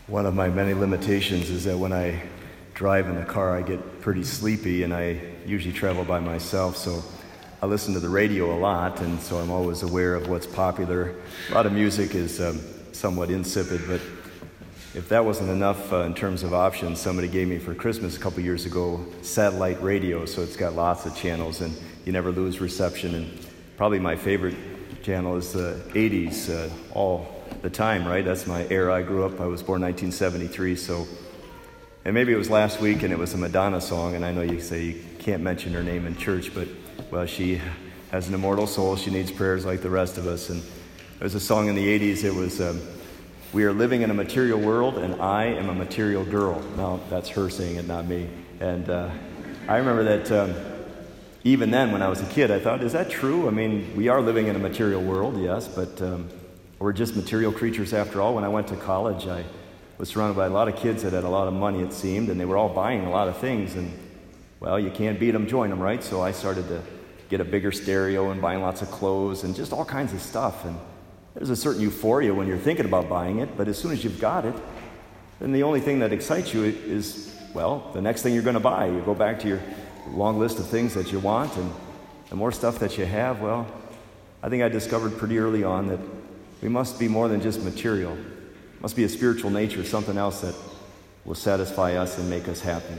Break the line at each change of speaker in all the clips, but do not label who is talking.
One of my many limitations is that when I drive in the car, I get pretty sleepy, and I usually travel by myself, so I listen to the radio a lot, and so I'm always aware of what's popular. A lot of music is somewhat insipid, but if that wasn't enough in terms of options, somebody gave me for Christmas a couple years ago satellite radio, so it's got lots of channels, and you never lose reception. And probably my favorite channel is the 80s, all the time, right? That's my era. I grew up, I was born 1973, so, and maybe it was last week and it was a Madonna song, and I know you say you can't mention her name in church, but, well, she has an immortal soul. She needs prayers like the rest of us. And there was a song in the 80s, it was, we are living in a material world, and I am a material girl. Now, that's her saying it, not me. And I remember that even then, when I was a kid, I thought, is that true? I mean, we are living in a material world, yes, but we're just material creatures after all. When I went to college, I was surrounded by a lot of kids that had a lot of money, it seemed, and they were all buying a lot of things. And, well, you can't beat them, join them, right? So I started to get a bigger stereo and buying lots of clothes and just all kinds of stuff. And there's a certain euphoria when you're thinking about buying it, but as soon as you've got it, then the only thing that excites you is, well, the next thing you're going to buy. You go back to your long list of things that you want, and the more stuff that you have, well, I think I discovered pretty early on that we must be more than just material. It must be a spiritual nature, something else that will satisfy us and make us happy.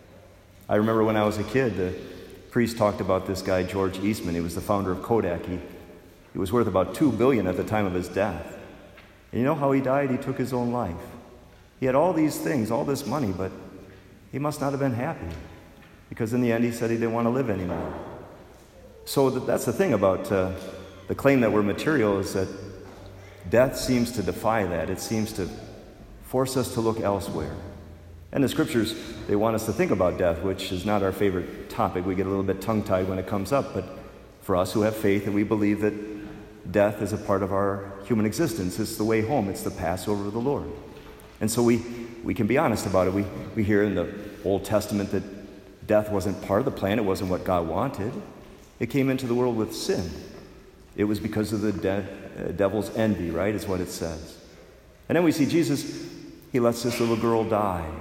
I remember when I was a kid, the priest talked about this guy, George Eastman. He was the founder of Kodak. He was worth about $2 billion at the time of his death. And you know how he died? He took his own life. He had all these things, all this money, but he must not have been happy, because in the end he said he didn't want to live anymore. So that's the thing about the claim that we're material, is that death seems to defy that. It seems to force us to look elsewhere. And the scriptures, they want us to think about death, which is not our favorite topic. We get a little bit tongue-tied when it comes up, but for us who have faith and we believe that death is a part of our human existence, it's the way home, it's the Passover of the Lord. And so we can be honest about it. We hear in the Old Testament that death wasn't part of the plan, it wasn't what God wanted. It came into the world with sin. It was because of the devil's envy, right, is what it says. And then we see Jesus, he lets this little girl die.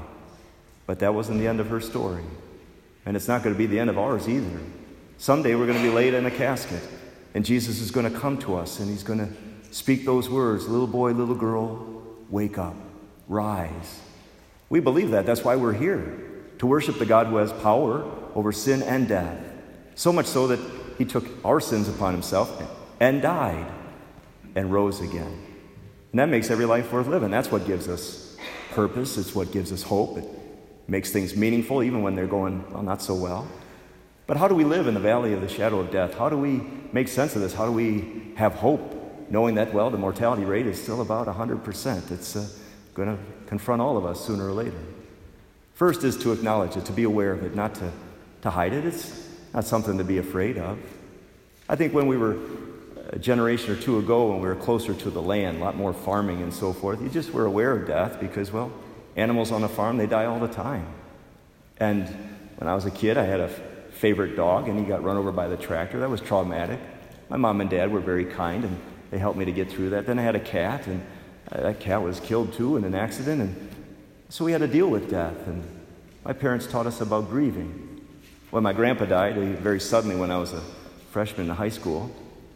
But that wasn't the end of her story. And it's not going to be the end of ours either. Someday we're going to be laid in a casket, and Jesus is going to come to us, and he's going to speak those words, little boy, little girl, wake up, rise. We believe that. That's why we're here, to worship the God who has power over sin and death. So much so that he took our sins upon himself and died and rose again. And that makes every life worth living. That's what gives us purpose. It's what gives us hope. It makes things meaningful even when they're going, well, not so well. But how do we live in the valley of the shadow of death? How do we make sense of this? How do we have hope, knowing that, well, the mortality rate is still about 100%? It's going to confront all of us sooner or later. First is to acknowledge it, to be aware of it, not to hide it. It's not something to be afraid of. I think when we were a generation or two ago, when we were closer to the land, a lot more farming and so forth, you just were aware of death because, well, animals on the farm, they die all the time. And when I was a kid, I had a favorite dog, and he got run over by the tractor. That was traumatic. My mom and dad were very kind, and they helped me to get through that. Then I had a cat, and that cat was killed too in an accident, and so we had to deal with death. And my parents taught us about grieving. When my grandpa died, very suddenly when I was a freshman in high school,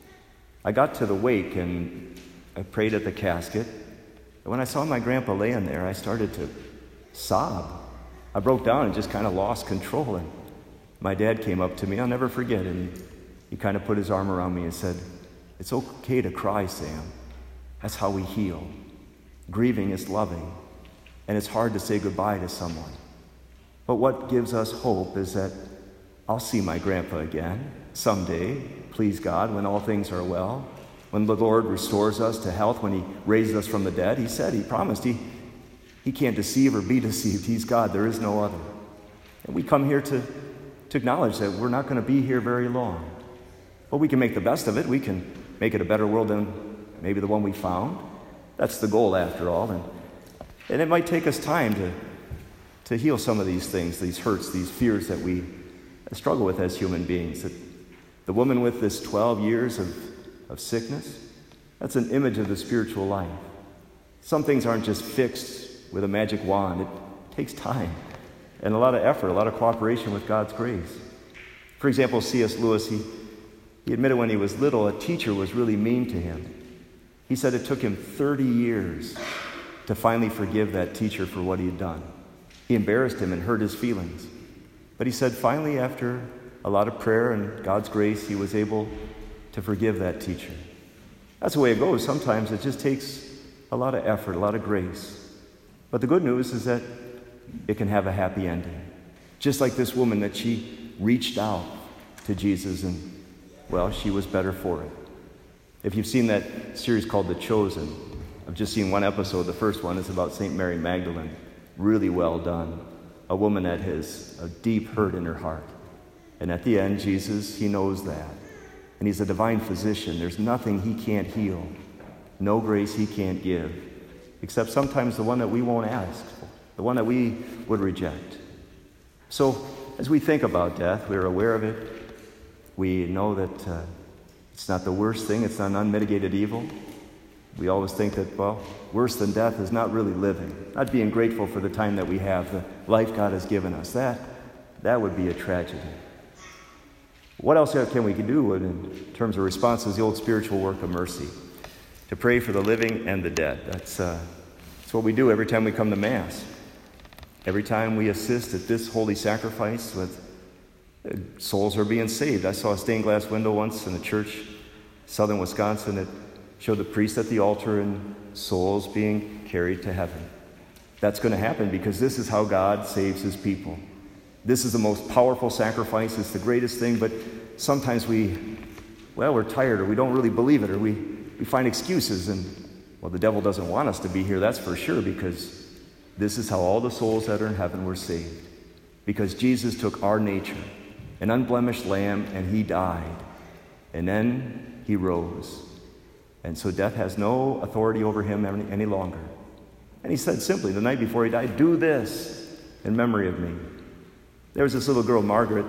I got to the wake, and I prayed at the casket. And when I saw my grandpa laying there, I started to sob. I broke down and just kind of lost control. And my dad came up to me, I'll never forget it, and he kind of put his arm around me and said, "It's okay to cry, Sam. That's how we heal. Grieving is loving, and it's hard to say goodbye to someone. But what gives us hope is that I'll see my grandpa again someday, please God, when all things are well, when the Lord restores us to health, when he raises us from the dead." He said, he promised, he can't deceive or be deceived. He's God, there is no other. And we come here to acknowledge that we're not going to be here very long. But we can make the best of it. We can make it a better world than maybe the one we found. That's the goal after all. And it might take us time to heal some of these things, these hurts, these fears that we struggle with as human beings. The woman with this 12 years of sickness, that's an image of the spiritual life. Some things aren't just fixed with a magic wand. It takes time and a lot of effort, a lot of cooperation with God's grace. For example, C.S. Lewis, he admitted when he was little, a teacher was really mean to him. He said it took him 30 years to finally forgive that teacher for what he had done. He embarrassed him and hurt his feelings. But he said finally, after a lot of prayer and God's grace, he was able to forgive that teacher. That's the way it goes. Sometimes it just takes a lot of effort, a lot of grace. But the good news is that it can have a happy ending. Just like this woman, that she reached out to Jesus and, well, she was better for it. If you've seen that series called The Chosen, I've just seen one episode. The first one is about St. Mary Magdalene. Really well done. A woman that has a deep hurt in her heart. And at the end, Jesus, he knows that. And he's a divine physician. There's nothing he can't heal. No grace he can't give. Except sometimes the one that we won't ask for. The one that we would reject. So, as we think about death, we're aware of it. We know that it's not the worst thing. It's not an unmitigated evil. We always think that, well, worse than death is not really living. Not being grateful for the time that we have, the life God has given us. That would be a tragedy. What else can we do in terms of responses? The old spiritual work of mercy. To pray for the living and the dead. That's what we do every time we come to Mass. Every time we assist at this holy sacrifice, with souls are being saved. I saw a stained glass window once in a church, southern Wisconsin, that showed the priest at the altar and souls being carried to heaven. That's going to happen because this is how God saves his people. This is the most powerful sacrifice. It's the greatest thing, but sometimes we're tired, or we don't really believe it, or we find excuses, and, well, the devil doesn't want us to be here, that's for sure, because this is how all the souls that are in heaven were saved. Because Jesus took our nature, an unblemished lamb, and he died. And then he rose. And so death has no authority over him any longer. And he said simply, the night before he died, do this in memory of me. There was this little girl, Margaret.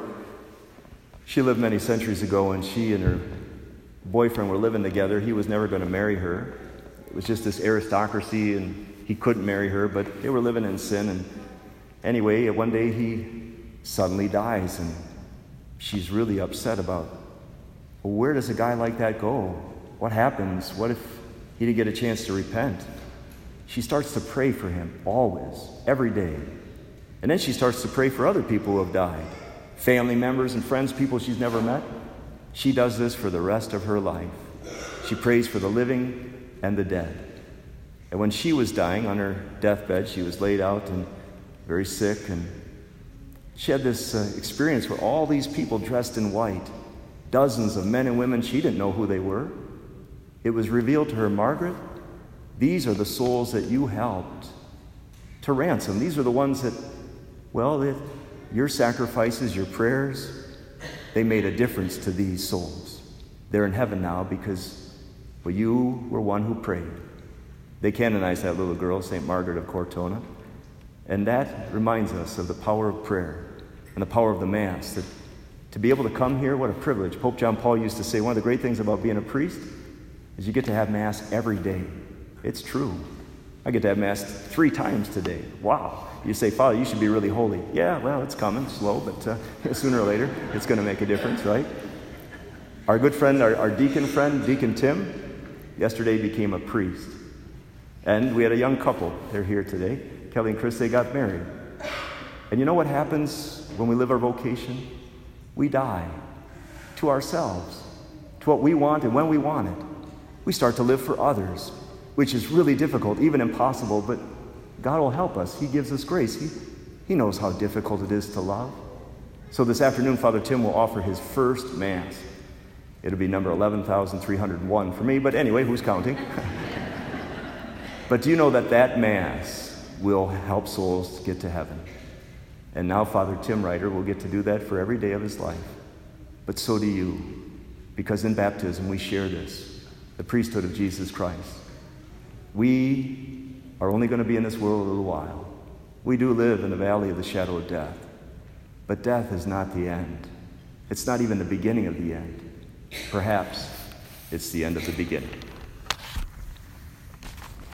She lived many centuries ago, and she and her boyfriend were living together. He was never going to marry her. It was just this aristocracy, and he couldn't marry her, but they were living in sin. And anyway, one day he suddenly dies, and she's really upset about, well, where does a guy like that go? What happens? What if he didn't get a chance to repent? She starts to pray for him always, every day. And then she starts to pray for other people who have died, family members and friends, people she's never met. She does this for the rest of her life. She prays for the living and the dead. And when she was dying on her deathbed, she was laid out and very sick, and she had this experience where all these people dressed in white, dozens of men and women, she didn't know who they were. It was revealed to her, Margaret, these are the souls that you helped to ransom. These are the ones that, well, your sacrifices, your prayers, they made a difference to these souls. They're in heaven now because, well, you were one who prayed. They canonized that little girl, St. Margaret of Cortona. And that reminds us of the power of prayer and the power of the Mass. That to be able to come here, what a privilege. Pope John Paul used to say one of the great things about being a priest is you get to have Mass every day. It's true. I get to have Mass 3 times today. Wow. You say, Father, you should be really holy. Yeah, well, it's coming, slow, but sooner or later, it's going to make a difference, right? Our good friend, our deacon friend, Deacon Tim, yesterday became a priest. And we had a young couple. They're here today. Kelly and Chris, they got married. And you know what happens when we live our vocation? We die to ourselves, to what we want and when we want it. We start to live for others, which is really difficult, even impossible, but God will help us. He gives us grace. He knows how difficult it is to love. So this afternoon, Father Tim will offer his first Mass. It'll be number 11,301 for me, but anyway, who's counting? But do you know that Mass will help souls get to heaven? And now Father Tim Ryder will get to do that for every day of his life. But so do you, because in baptism we share this, the priesthood of Jesus Christ. We are only going to be in this world a little while. We do live in the valley of the shadow of death. But death is not the end. It's not even the beginning of the end. Perhaps it's the end of the beginning.